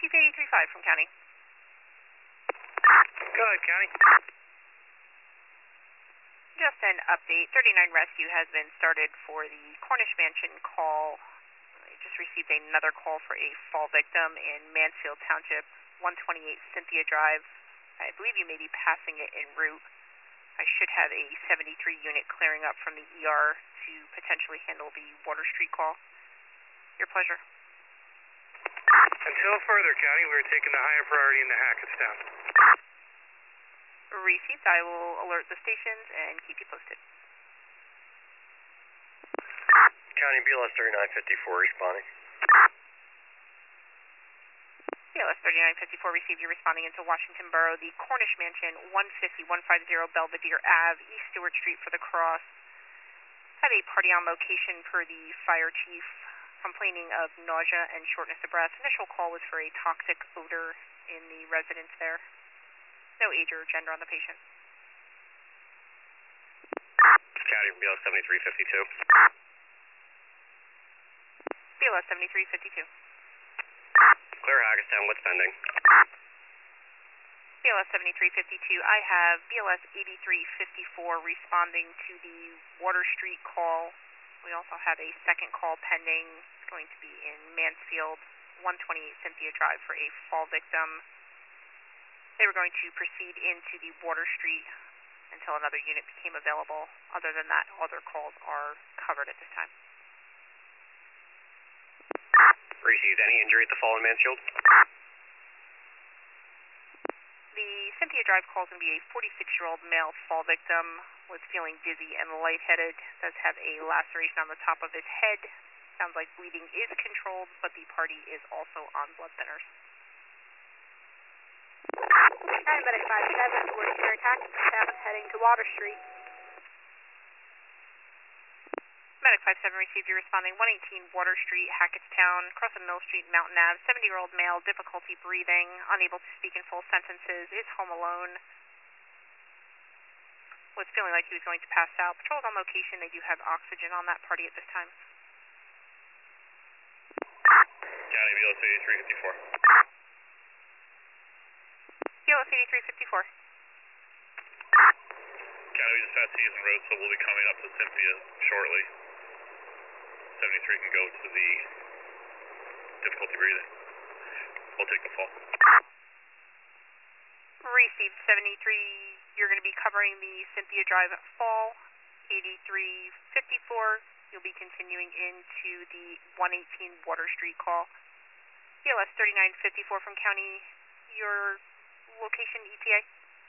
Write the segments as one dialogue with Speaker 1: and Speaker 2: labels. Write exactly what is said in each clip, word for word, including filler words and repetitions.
Speaker 1: received eighty-three five from County.
Speaker 2: Go ahead, County.
Speaker 1: Just an update. thirty-nine Rescue has been started for the Cornish Mansion call. I just received another call for a fall victim in Mansfield Township, one twenty-eight Cynthia Drive. I believe you may be passing it en route. I should have a seventy-three unit clearing up from the E R to potentially handle the Water Street call. Your pleasure.
Speaker 2: Until further, County, we're taking the higher priority into Hackettstown.
Speaker 1: Received. I will alert the stations and keep you posted.
Speaker 2: County, B L S thirty-nine fifty-four responding.
Speaker 1: B L S thirty-nine fifty-four received. You're responding into Washington Borough, the Cornish Mansion, one fifty, one fifty Belvedere Avenue, East Stewart Street for the cross. Have a party on location per the fire chief, complaining of nausea and shortness of breath. Initial call was for a toxic odor in the residence there. No age or gender on the patient.
Speaker 2: County, B L S seventy-three fifty-two.
Speaker 1: B L S seventy-three fifty-two.
Speaker 2: Clear Hackettstown, what's pending?
Speaker 1: B L S seventy-three fifty-two. I have B L S eighty-three fifty-four responding to the Water Street call. We also have a second call pending. It's going to be in Mansfield, one twenty-eight Cynthia Drive for a fall victim. They were going to proceed into the Water Street until another unit became available. Other than that, other calls are covered at this time.
Speaker 2: Received. Any injury at the fall in Mansfield?
Speaker 1: The Cynthia Drive call is going to be a forty-six-year-old male fall victim. Was feeling dizzy and lightheaded. Does have a laceration on the top of his head. Sounds like bleeding is controlled, but the party is also on blood thinners.
Speaker 3: Medic five seven, we're here at Hackettstown, heading to Water Street.
Speaker 1: Medic five seven received. You're responding one eighteen Water Street, Hackettstown, crossing Mill Street, Mountain Avenue. seventy-year-old male, difficulty breathing, unable to speak in full sentences, is home alone. Was feeling like he was going to pass out. Patrols on location. They do have oxygen on that party at this time.
Speaker 2: County, B L S eighty-three fifty-four.
Speaker 1: B L S eighty-three fifty-four.
Speaker 2: County, we just passed Hazen Road, so we'll be coming up to Cynthia shortly. seventy-three can go to the difficulty breathing. We'll take the fall.
Speaker 1: Received. seventy-three, you're going to be covering the Cynthia Drive fall. eighty-three fifty-four, you'll be continuing into the one eighteen Water Street call. B L S thirty-nine fifty-four from County, your location E T A?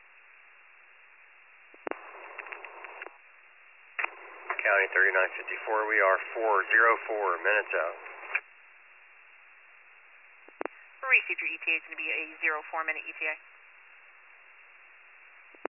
Speaker 2: County, thirty-nine fifty-four, we are four oh four minutes out.
Speaker 1: Received. Your E T A is going to be a zero four minute E T A.